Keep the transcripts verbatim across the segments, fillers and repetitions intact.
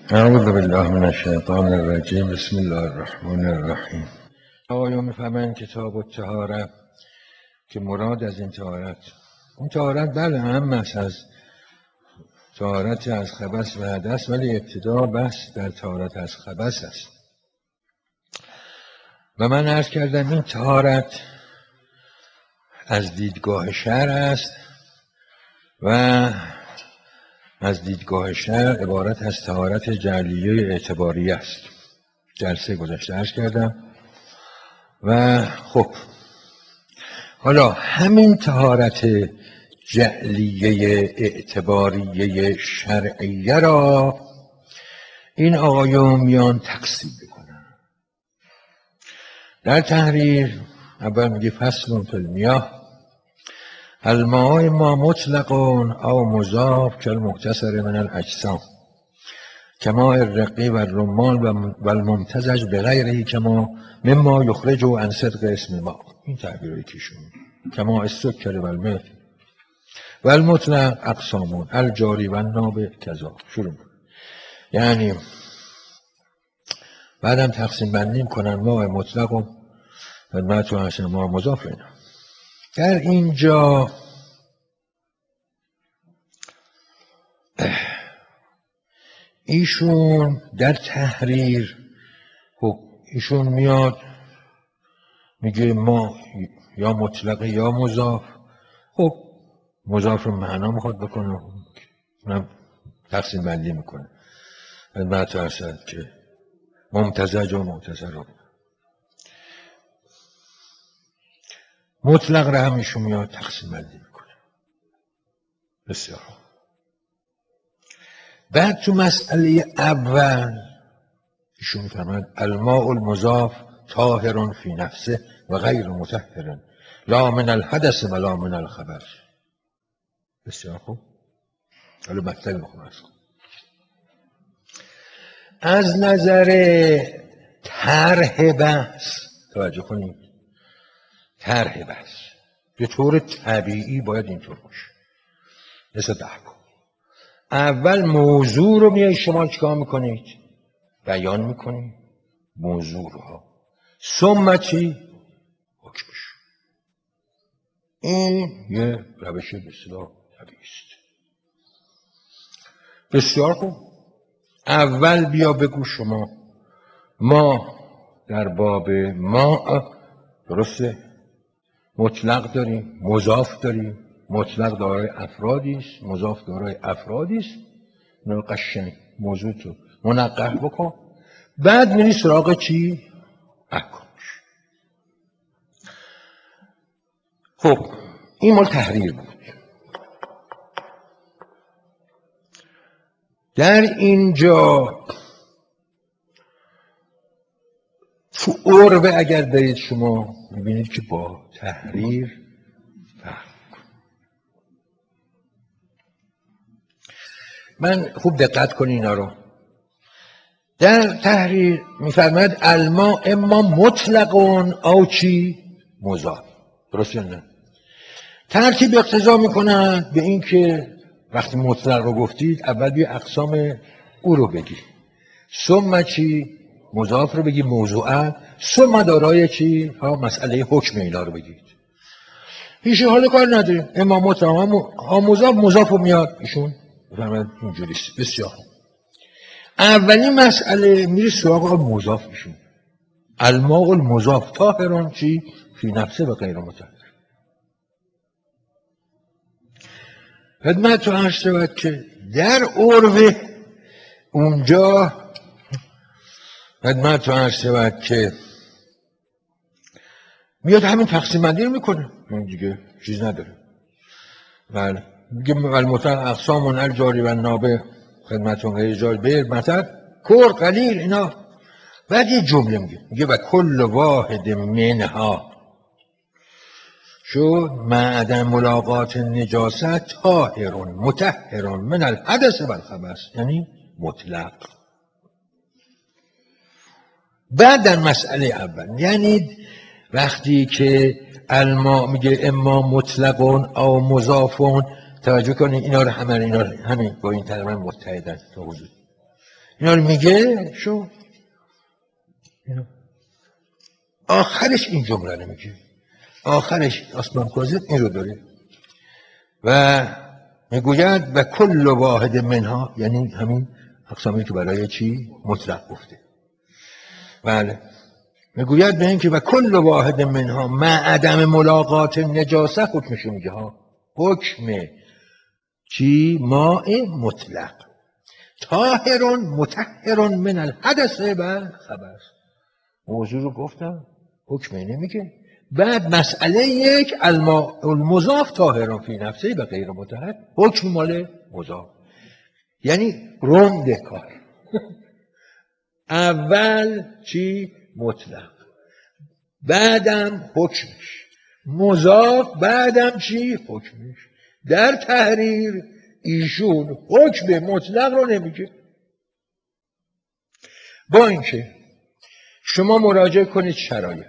اعوذ بالله من الشیطان الرجیم. بسم الله الرحمن الرحیم. آقایون میفهمن کتاب الطهاره که مراد از این طهارت اون طهارت بله هم است از طهارت از خبث و حدث، ولی ابتدا بس در طهارت از خبث است. و من عرض کردم این طهارت از دیدگاه شرع است و از دیدگاه شرع عبارت از طهارت جعلیه اعتباریه است. جلسه گذشته عرض کردم. و خب حالا همین طهارت جعلیه اعتباریه شرعیه را این آقایون میان تقسیم بکنن. در تحریر اول میگه فصل فی المیاه الماء ما مطلق او مضاف کالمختصر من الاجسام کماء الرقی و الرمان و الممتزج بغیره کما مما یخرج عن صدق اسم ما. این تعبیرهای کشون کما السکر و الملح و المطلق اقسامون الجاری و النابع کذا. شروع یعنی بعدم تقسیم بندی کنن ماء مطلق و خدمت و حسن ماء مضاف. اینا در اینجا ایشون در تحریر خب ایشون میاد میگه ما یا مطلقه یا مضاف. خب مضاف رو معنا میخواد بکنه، اونم تقسیم بندی میکنه خدمت ارشد که ممتزج و ممتزج رو مطلق رو هم ایشون میاد تقسیم بندی میکنه. بسیار بعد تو مسئله اول ایشون میفرماید الماء المضاف طاهر فی نفسه و غیر مطهر لا من الحدث و لا من الخبث. بسیار خوب. حالا مطلب میخوام از نظر طرح بحث توجه کنید. طرح بحث به طور طبیعی باید اینطور باشه. مثل دعوا اول موضوع رو میای شما چیکار میکنید؟ بیان میکنید موضوع رو ها ثم چی؟ حکمش. این یه روش بسیار طبیعی است. بسیار خوب. اول بیا بگو شما ما در باب ما درسته مطلق داریم مضاف داریم. مطلق دارای افرادی است، مضاف دارای افرادی است. اینو قشنگ موضوع تو منقح بکن. بعد میری سراغ چی؟ احکامش. خب این مال تحریر بود. در اینجا تو عربه اگر برید شما میبینید که با تحریر فرق. من خوب دقت کنید اینا رو. در تحریر میفرماید الماء اما مطلقون او چی؟ مضاف. درست یا نه؟ ترتیب اقتضا میکنن به این که وقتی مطلق رو گفتید اول بیا اقسام او رو بگی، ثم چی؟ مضاف رو بگی موضوعا، ثم دارای چی؟ ها مسئله حکم اینا رو بگید. هیچ حال کار نداریم. اما مطلق ها مضاف مضاف رو میاد ایشون بفرماید اینجوریست. بسیار اولین مسئله میره سراغ مضاف ایشون الماء المضاف طاهرون چی؟ فی نفسه و غیر مطهر. خدمت تو عرض شود که در عرف اونجا خدمت تو عرض شود که میاد همین تقسیم بندی رو میکنه. این دیگه چیز نداره. بله میگه المطلق اقسام الجاری و النابع خدمتون غیر جاری بیر مثلا کور قلیل اینا. بعد یه جمله میگه میگه و کل واحد منها شو معدن ملاقات نجاست طاهرون مطهرون من الحدث و الخبث. یعنی مطلق. بعد در مسئله اول یعنی وقتی که الماء میگه اما مطلقون او مضافون توجه کنید اینا رو همه اینا رو همین با این ترمیم متحدن تا حضور. اینا رو میگه شو اینا. آخرش این جمله رو میگه، آخرش آسمان کاذب این رو داره و میگوید و کل واحد منها، یعنی همین اقسامی که برای چی مطلق گفته. بله میگوید به این که و کل واحد منها مع عدم ملاقات نجاسه حکمشو میگه ها، حکم چی ماء مطلق طاهر مطهر من الحدث و خبث. موضوع رو گفتم، حکم نمیگه. بعد مسئله یک الماء المضاف طاهر فی نفسه و غیر مطهر، حکم مال مضاف، یعنی رنده کار. اول چی مطلق، بعدم حکمش مضاف، بعدم چی حکمش. در تحریر ایشون حکم مطلق رو نمیگه. با اینکه شما مراجعه کنید شرایع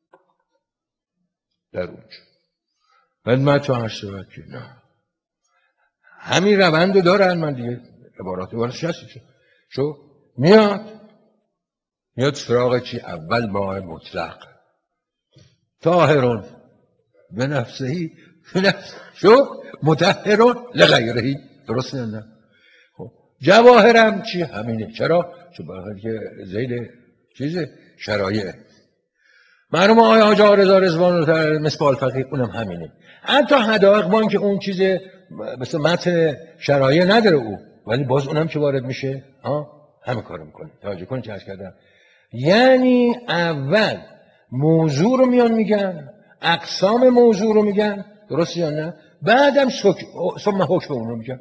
در اونجا خدمت و هشتوت که نه همین روند رو دارن. من دیگه عبارات عبارتش هستی شو میاد میاد سراغ چی اول ماء مطلق طاهرون به نفسهی به نفس شو مطهرون لغیرهی، درست نه؟ خب جواهرم چی همینه. چرا؟ چون برای که زیل چیزه شرایع. معلومه آیا حاج آرزا رضوان رو مثل فقیه اونم همینه. حتی حدائق بان که اون چیز مثل متن شرایع نداره او، ولی باز اونم که وارد میشه ها همین کارو میکنه. توجه کنید چه عرض کردم. یعنی اول موضوع رو میان میگن، اقسام موضوع رو میگن، درست یا نه؟ بعدم ثم حکم اون رو میگن.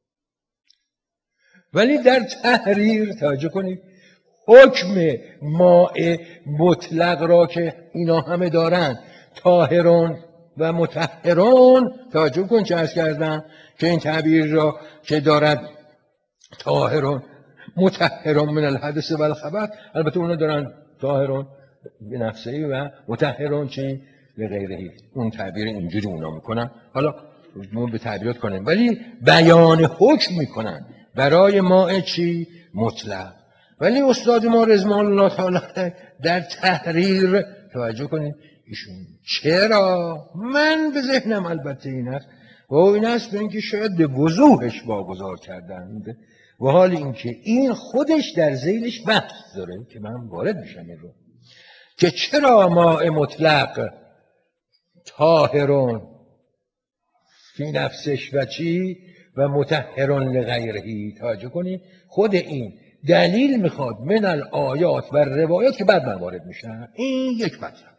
ولی در تحریر توجه کنید حکم ماء مطلق را که اینا همه دارن طاهرون و مطهرون، توجه کن چه عرض کردم که این تعبیر را که دارد طاهرون مطهرون من الحدث و الخبث، البته اونا دارن طاهرون به نفسهی و مطهرون چی لغیرهی، اون تعبیر اینجوری اونا میکنن. حالا ما به تعبیرات کنیم ولی بیان حکم میکنن برای ماء چی مطلق. ولی استاد ما رضوان الله تعالی در تحریر توجه کنید ایشون چرا من به ذهنم البته این است و این است به اینکه شاید به وضوحش واگذار کردند و حال اینکه این خودش در ذیلش بحث داره که من وارد میشم این رو که چرا ماء مطلق طاهرون فی نفسش و چی و مطهرون لغیرهی. توجه کنید خود این دلیل میخواد من الآیات و روایات که بعد من وارد میشن. این یک مطلب.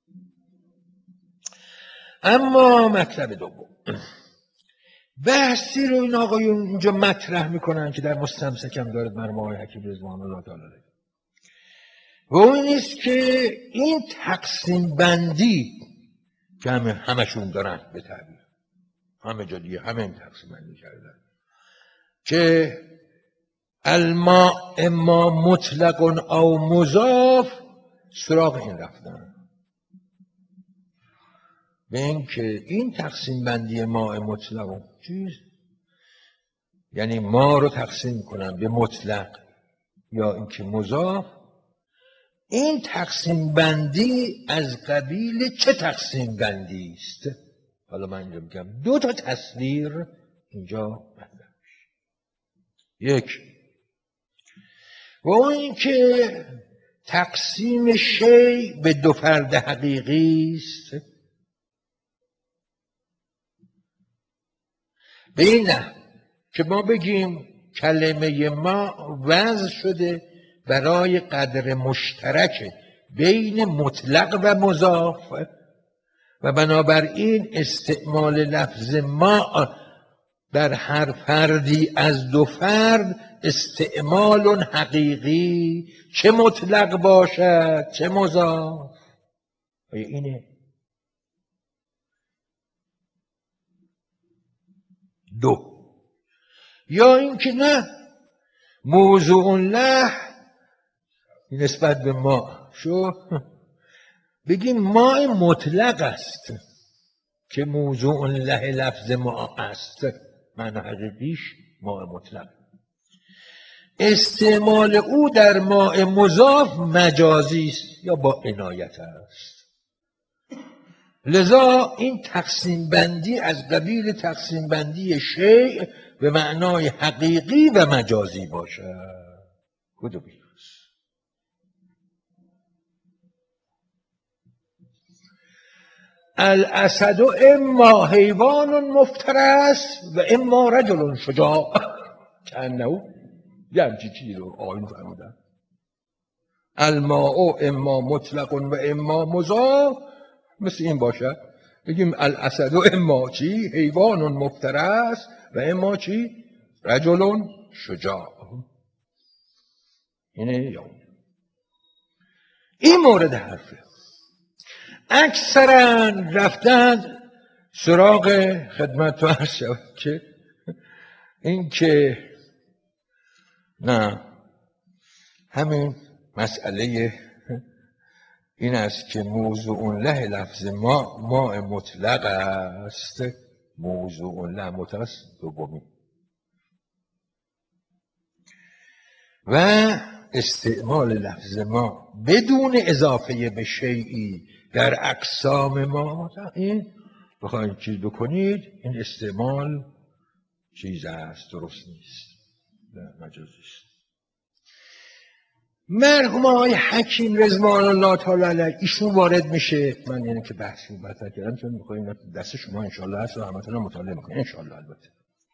اما مطلب دوم بحثی رو این آقایون اینجا مطرح میکنن که در مستمسکم دارد مرحوم آقای حکیم رضوان الله تعالی و اون نیست که این تقسیم بندی که همه همشون دارن به تعبیر همه جا دیگه همه این تقسیم بندی کردن که الماء اما مطلق او مضاف، سراغ این رفتن به این که این تقسیم بندی ماء مطلق و چیز یعنی ما رو تقسیم کنن به مطلق یا اینکه مضاف، این تقسیم بندی از قبیل چه تقسیم بندی است؟ حالا من اینجا میگم دو تا تصویر اینجا مطرح میشه. یک و اون این که تقسیم شی به دو فرد حقیقی است به این نه که ما بگیم کلمه ما وضع شده برای قدر مشترک بین مطلق و مضاف و بنابراین استعمال لفظ ما در هر فردی از دو فرد استعمال حقیقی چه مطلق باشد چه مضاف. اینه دو. یا اینکه نه موضوع له نسبت به ما شو بگیم ما مطلق است که موضوع له لفظ ما است، معنی حقیقیش ما مطلق. استعمال او در ماء مضاف مجازی است یا با عنایت است. لذا این تقسیم بندی از قبیل تقسیم بندی شیء به معنای حقیقی و مجازی باشد. کدوم؟ الاسد اما حیوان مفترس و اما رجل شجاع. کانه یه همچی چیزی رو آیون فرمودن. الماء اما مطلق و اما مضاف، مثل این باشه بگیم الاسد اما چی؟ حیوان مفترس و اما چی؟ رجل شجاع. اینه یا این مورد حرفه. اکثرا رفتن سراغ خدمت تو عرض شود که این که نه همین مسئله این است که موضوع له لفظ ما ماء مطلق است. موضوع له مطلق دومی و استعمال لفظ ما بدون اضافه به شیئی در اقسام ما، این بخواید چیز بکنید این استعمال چیز است، درست نیست، مجازی است. مرحوم آقای حکیم رضوان الله تعالی علیه ایشون وارد میشه. من یعنی که بحثی مطرح کردم چون میخوایم دست شما انشالله هست و همتون هم مطالعه میکنید انشالله. البته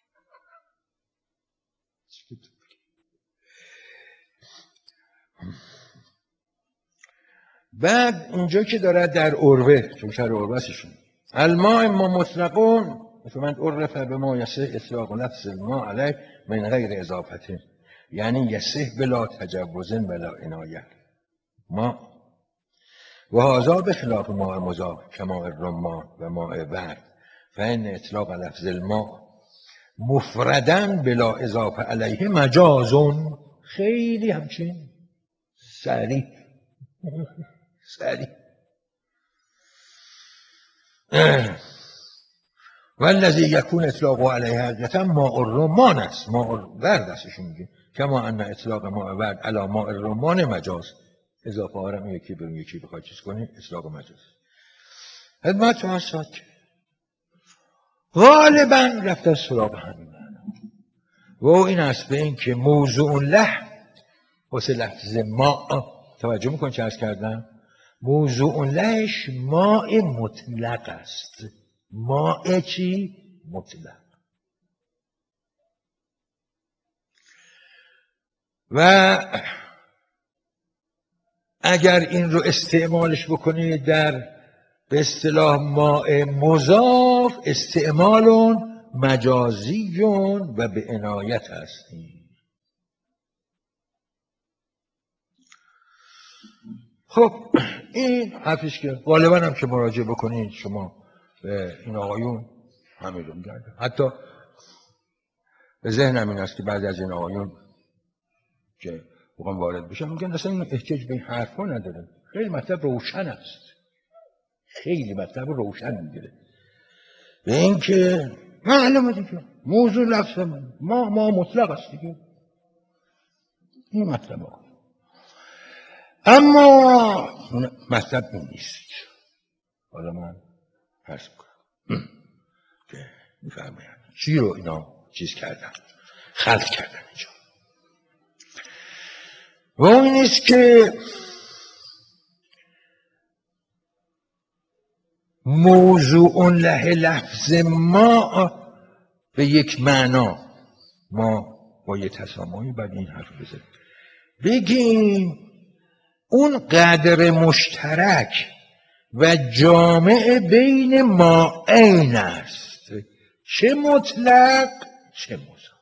بعد اینجا که داره در عروه، چون شهر عروه هستشون، الماء اما مطلقون فمن عرف به ما یصح اطلاق لفظ الماء علیه من غیر اضافته، یعنی یصح بلا تجوز بلا عنایه. ما و هذا بخلاف ماء مضاف کماء الرمان و ماء ورد فإن اطلاق لفظ الماء مفردا بلا اضافه علیه مجازون. خیلی همچین سریع سریع والذی یکون اطلاق علیه حقیقتا ماء الرمان است، ماء ورد استشون میگه کما ان اطلاق ماء ورد علی ماء الرمان مجاز. اضافه ها رو یکی برون یکی بخواد چیز کنی اطلاق مجاز. خدمت شما هست غالبا رفته سراغ همین و این است به این که موضوع له واسه لفظ ما، توجه میکن چه عرض کردم، موضوع لهش ماء مطلق است. ماء چی؟ مطلق. و اگر این رو استعمالش بکنید در به اصطلاح ماء مضاف، استعمال مجازی و به عنایت هستی. خب این حرفش که غالبا هم که مراجعه بکنید شما به این آقایون همین رو میگرده. حتی به ذهنم این است که بعضی از این آقایون که بخوام وارد بشن میگن اصلا این احتیاج به این حرفا نداره، خیلی مطلب روشن است، خیلی مطلب روشن میگیره به این که معلومه دیگه موضوع لفظ ما ما مطلق است دیگه این مطلب ها. اما مطلب اون نیست. حالا من فرض کنم که میفرماید چی رو اینا چیز کردن خلق کردن اینجا و اون نیست که موضوع له لفظ ما به یک معنا ما با یه تسامحی بعد این حرف بزنیم بگیم اون قدر مشترک و جامع بین ما این است، چه مطلق چه مضاف.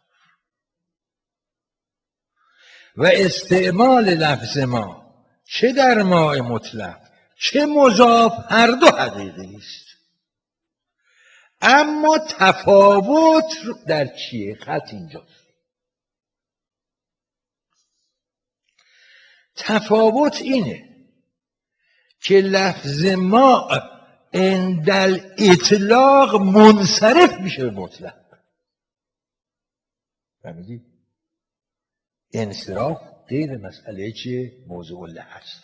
و استعمال لفظ ما چه در ما مطلق چه مضاف هر دو حقیقی است. اما تفاوت در چیه؟ خط اینجاست. تفاوت اینه که لفظ ما عند الاطلاق منصرف میشه به مطلق. فهمیدی؟ انصراف غیر مسئله چیه؟ موضوع لحظ.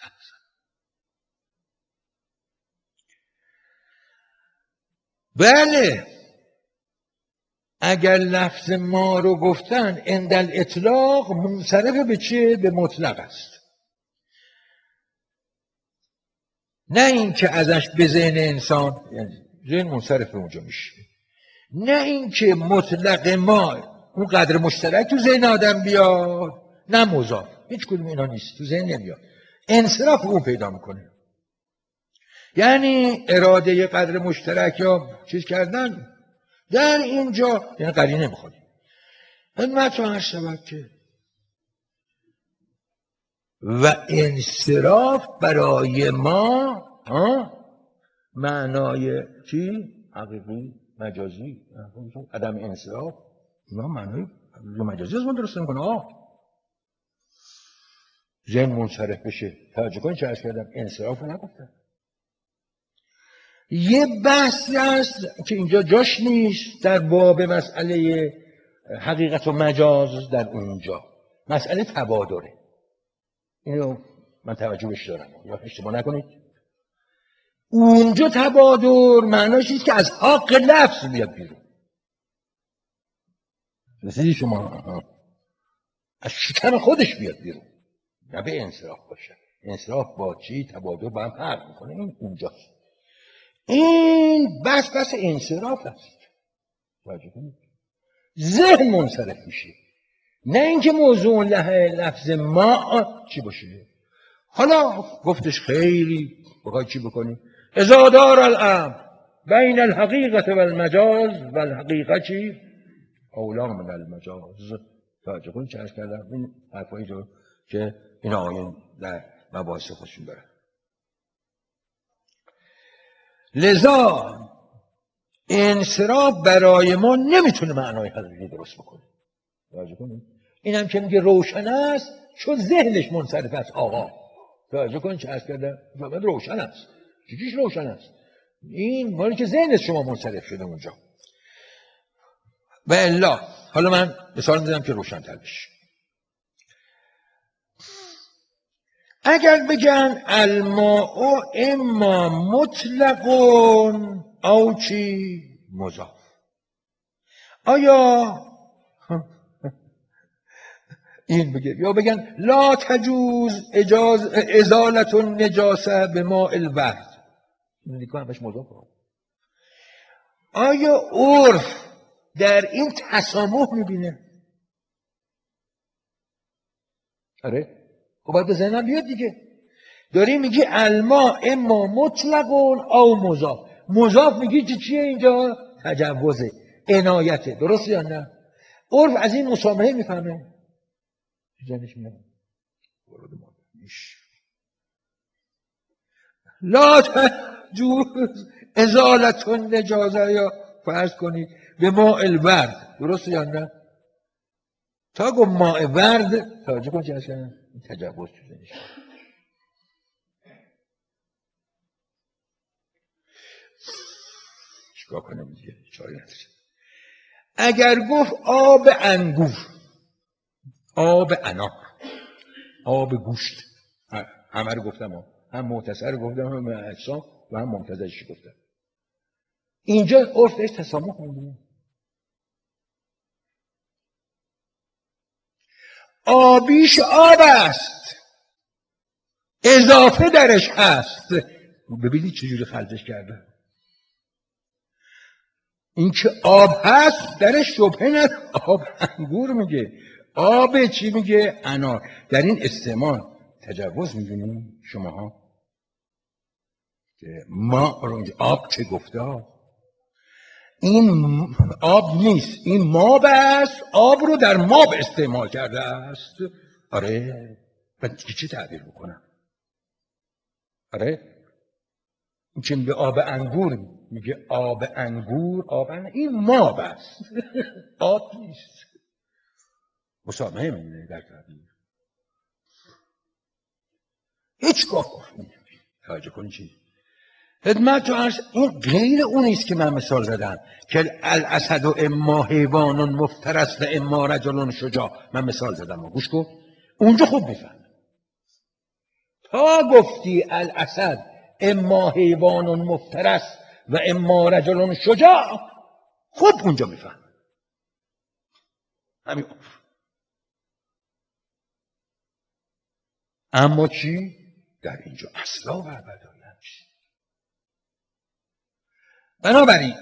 بله اگر لفظ ما رو گفتن عند الاطلاق منصرف به چیه؟ به مطلق است. نه اینکه ازش به ذهن انسان، یعنی ذهن منصرف به اونجا میشه، نه اینکه مطلق ما اون قدر مشترک تو ذهن آدم بیاد، نه مضاف، هیچ کدوم اینا نیست، تو ذهن نمیاد، انصراف اون پیدا میکنه. یعنی اراده یه قدر مشترک یا چیز کردن در اینجا، یعنی قرینه میخواد خدمت رو هر شود که و انصراف برای ما ها معنای چی؟ حقیقی، مجازی، عدم انصراف اینا معنای مجازی از من درست نمیکنه. آه ذهن منصرف بشه، توجه کنید چه عرض کردم، انصراف رو نگفتم. یه بحثی هست که اینجا جاش نیست در باب مسئله حقیقت و مجاز، در اونجا مسئله تبادره، اینو من توجهش دارم یا اشتباه نکنید. اونجا تبادر معناش چیست که از حق لفظ بیاد بیرون، رسیدی شما؟ از شکم خودش بیاد بیرون، نه به انصراف باشه. انصراف با چی؟ تبادر با هم فرق میکنه. این اونجاست. این بس بس انصراف است. توجه کنید ذهن منصرف میشه، نه اینکه موضوع لفظ ما چی باشه. حالا گفتش خیلی بخوای چی بکنی؟ اذا دار الامر بین الحقیقت و المجاز و الحقیقه چی؟ اولا من المجاز. توجه کنید چه عرض کردم، این حرفایی رو که این آیین در مباحث خودشون دارن. لذا انصراف برای ما نمیتونه معنای حقیقی درست بکنه. توجه کنید این هم که میگه روشن است چون ذهنش منصرف است. آقا توجه کنید چه عرض کردم، باید روشن است. چیزیش روشن است؟ این مالی که ذهن شما منصرف شده اونجا. و الا حالا من مثال میزنم که روشن تر بشه. اگر بگن الماء اما مطلقون او چی مضاف، آیا این بگه یا بگن لا تجوز اجاز ازالت النجاسه به ماء الورد، نیکو هم بهش مضاف، آیا عرف در این تسامح میبینه؟ آره خب باید به ذهنم بیاد دیگه. داری میگی الماء اما مطلقون او مضاف، مضاف میگی که چیه اینجا؟ تجوزه، عنایته، درست یا نه؟ عرف از این مسامحه میفهمه؟ جنش میاد لا تجوز ازالت النجاسه یا فرض کنید به ماء الورد، درست یا نه؟ تا گفت ماء ورد توجه کن چه اصلا تجوز تو زنش. چیکار کنم دیگه؟ چاره نداره. اگر گفت آب انگور، آب انار، آب گوشت، همه رو گفتم ها. هم مختصر رو گفتم، هم اجسام و هم ممتزجش گفتم. اینجا عرفش تسامح می‌بینه. آبیش آب است، اضافه درش هست. ببینید چجوری خلطش کرده. این که آب هست درش شبهه نداره. آب انگور میگه، آب چی میگه؟ انار. در این استعمال تجوز می‌بینید شماها که ما آب چه گفته ها؟ این آب نیست، این ماب است، آب رو در ماب استعمال کرده است. آره من دیگه چی تعبیر بکنم؟ آره این که میگه آب انگور، میگه آب انگور، آب انگور این ماب است آب نیست. مسامحه میبینه در تعبیر. هیچ گاه توجه کنی چی؟ خدمت تو عرض این غیر اونیست که من مثال زدم که الاسد و اما حیوان مفترس و اما رجل شجاع. من مثال زدم گوش کن اونجا خوب میفهم. تا گفتی الاسد اما حیوان مفترس و اما رجل شجاع، خوب اونجا میفهم. همین. اما چی؟ در اینجا اصلا و ابدا نمیشه. بنابراین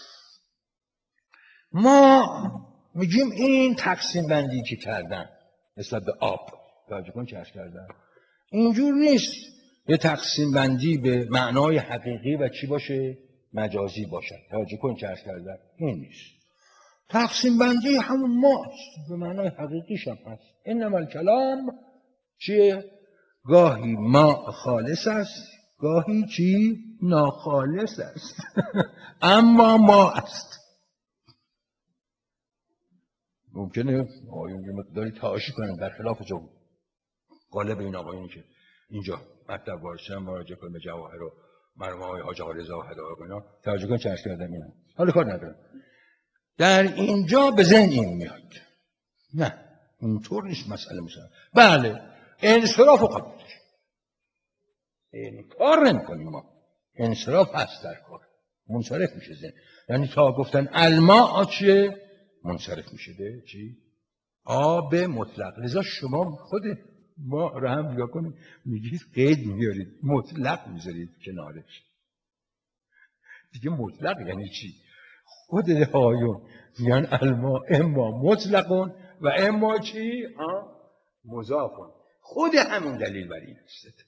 ما میگیم این تقسیم بندی که کردن نسبت به آب، توجه کن چه کردن، اینجور نیست یه تقسیم بندی به معنای حقیقی و چی باشه مجازی باشه. توجه کن چه کردن، این نیست. تقسیم بندی همون ماست، به معنای حقیقیش هم هست. انما الکلام چیه؟ گاهی ما خالص است، گاهی چی؟ ناخالص است. اما ما است. ممکنه آقایون یه مقداری تعاشی کنن در خلاف جو غالب این آقایون که اینجا مطلب وارشن مراجعه کنیم به جواهر و مرموم های حاج آقا رضا و هدایق و اینا توجه کن چرس کردن اینا. حالا کار ندارم. در اینجا به ذهن این میاد نه اینطور نیست مسئله. مثلا بله انصراف و قبول داریم، این کار نمی کنیم ما، انصراف هست در کار، منصرف میشه ذهن. یعنی تا گفتن الماء چیه منصرف میشه به چی؟ آب مطلق. لذا شما خود ما رو هم نگاه کنید، میگید قید میارید مطلق میذارید کنارش. دیگه مطلق یعنی چی؟ خود آیون میگن الماء اما مطلقون و اما چی؟ مضافون. خود همین دلیل بر این است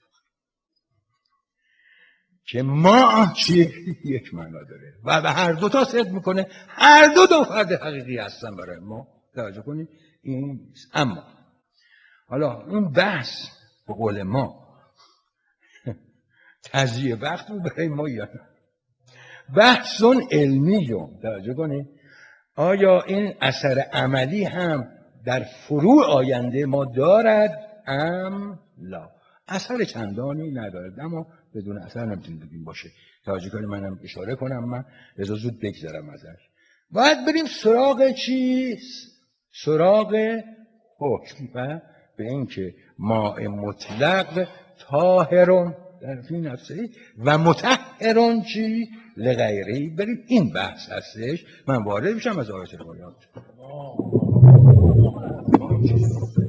که ما چی یک معنا داره و به هر دو تا صدق میکنه، هر دو دو فرد حقیقی هستن برای ما. توجه کنید این. اما حالا اون بحث به قول ما تضییع وقت بود برای ما یا نه؟ بحثون علمی رو توجه کنید آیا این اثر عملی هم در فروع آینده ما دارد ام لا؟ اثر چندانی ندارد، اما بدون اثر نمیتونیم بگیم باشه. توجه کنید منم اشاره کنم، من رضا زود بگذرم ازش. باید بریم سراغ چیز؟ سراغ حکم و به این که ماء مطلق طاهرون در فی نفسه و مطهرون چی لغیری. بریم این بحث هستش. من وارد میشم از آیات روایات.